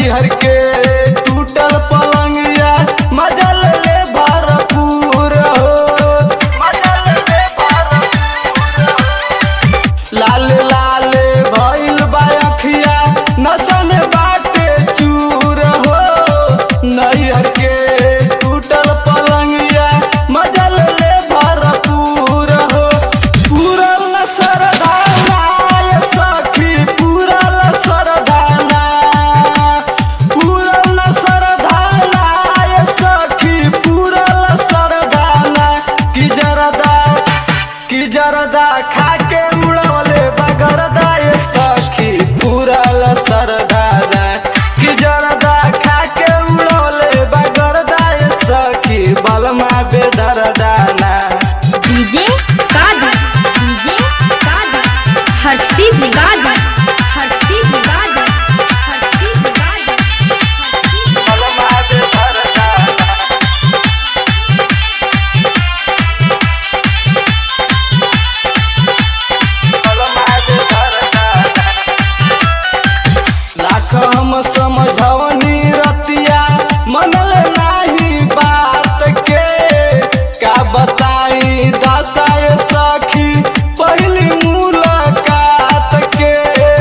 नैहर के टूटल पलंगिया मजा ले भरपूर हो। लाल लाल भइल बा अखिया नशा में बाटे चूर हो। नैहर के टूटल पलंगिया मजा ले भरपूर हो। पूरल न सरदाना ये सखी पूरल सरदाना, पूरल न सरदाना ये सखी पूरल सरदाना। की जरदा खाके उड़वले बगरदा ये सखी पूरल सरदाना। की जरदा खाके उड़वले बगरदा ये सखी बलमा बेदरदाना। डीजे कादा, डीजे कादा, हर्षी गादा, हर्षी गादा, हर्षी गादा, बलमा बेदरदाना। लाख हम समझवनी रतिया मनल नाही बात के। का बताई दशाए सखी पहली मुलाकात के।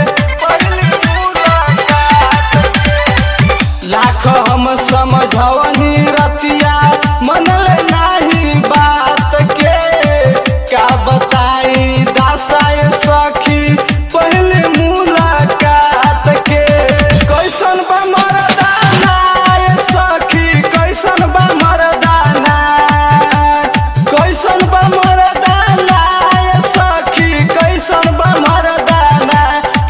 लाख हम समझवनी रतिया मनल नाही बात के। का बताई दशाए सखी पहली मुलाकात के। कैसन बा मर्दाना ये सखी कैसन बा मर्दाना, कैसन बा मर्दाना ये सखी कैसन बा मर्दाना।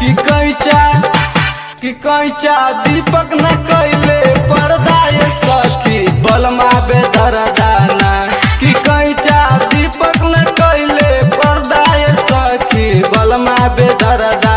कि कैचा दीपक न कैले पर्दा ये सखी बलमा बेदरदाना। कि कैचा दीपक न कैले पर्दा ये सखी बलमा बेदरदाना।